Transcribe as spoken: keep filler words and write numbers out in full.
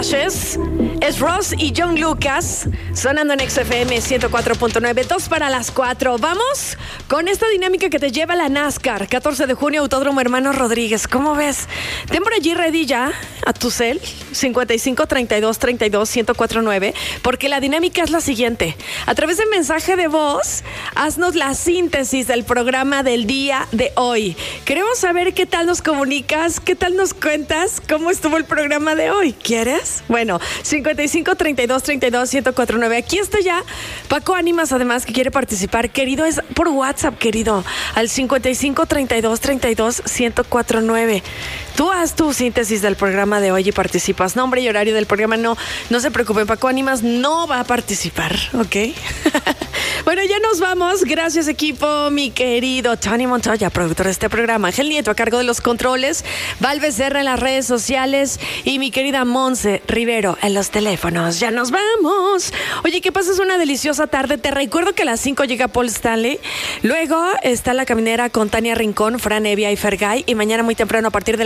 Flashes. Es Ross y John Lucas sonando en X F M ciento cuatro punto nueve, dos para las cuatro. Vamos con esta dinámica que te lleva a la NASCAR. catorce de junio, Autódromo Hermanos Rodríguez. ¿Cómo ves? Ten por allí ready ya a tu cel cincuenta y cinco, treinta y dos, treinta y dos, ciento cuatro nueve, porque la dinámica es la siguiente. A través de mensaje de voz, haznos la síntesis del programa del día de hoy. Queremos saber qué tal nos comunicas, qué tal nos cuentas, cómo estuvo el programa de hoy. ¿Quieres? Bueno, cincuenta y cinco, treinta y dos, treinta y dos, ciento cuatro nueve. Aquí está ya Paco Ánimas, además, que quiere participar. Querido, es por WhatsApp, querido, al cincuenta y cinco, treinta y dos, treinta y dos, ciento cuatro nueve. Tú haz tu síntesis del programa de hoy y participas. Nombre y horario del programa, no, no se preocupen, Paco Ánimas no va a participar, ¿ok? Bueno, ya nos vamos. Gracias, equipo. Mi querido Tony Montoya, productor de este programa. Ángel Nieto a cargo de los controles. Val Becerra en las redes sociales. Y mi querida Monse Rivero en los teléfonos. Ya nos vamos. Oye, que pases una deliciosa tarde. Te recuerdo que a las cinco llega Paul Stanley. Luego está La Caminera con Tania Rincón, Fran Evia y Fergay. Y mañana muy temprano a partir de